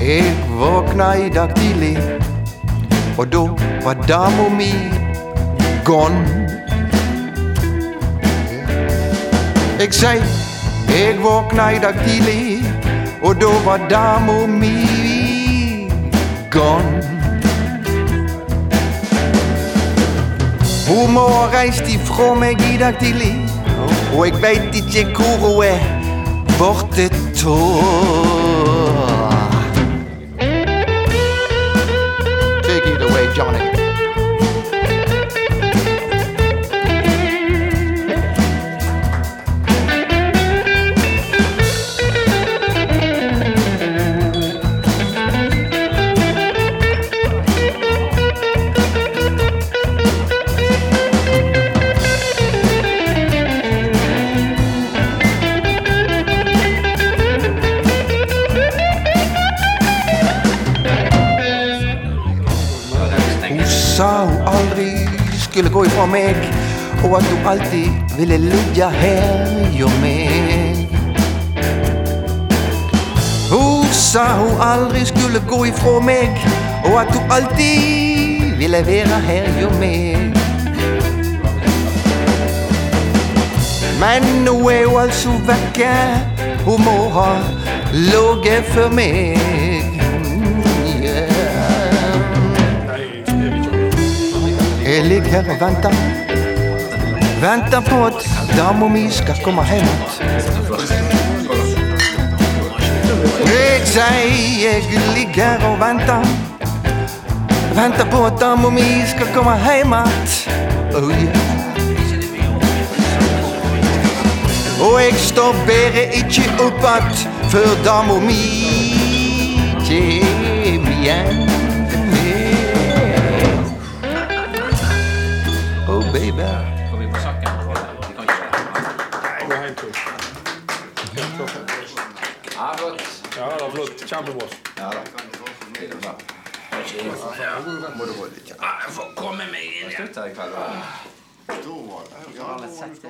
Jeg våkna I dag tidlig, og da var dama mi gone. Jeg sier, jeg våkna I dag tidlig, og da var dama mi gone. Hun må ha reist ifra meg I dag tidlig, og jeg vet ikke hvor hun borte Take it away, Johnny. Sa hun aldri skulle gå ifra meg, og at hun alltid ville ligge her hjå meg. Hun sa hun aldri skulle gå ifra meg, og at hun alltid ville være her hjå meg. Men nå hun altså vekke, hun må ha låget for meg. Jeg ligger her og venter på at dama mi skal komme hjem. Jeg sier jeg ligger her og venter på at dama mi skal komme hjem. Oh yeah. Og jeg står bare ikke opp at før dama mi kommer igjen. Oh baby. Kommer vi på saken? Vi kan ikke. Gå hjem til. Ja, flott. Ja, det var flott. Kjempebra. Ja da. Må du holde litt. Jeg får komme meg inn. Jeg slutter I kveld.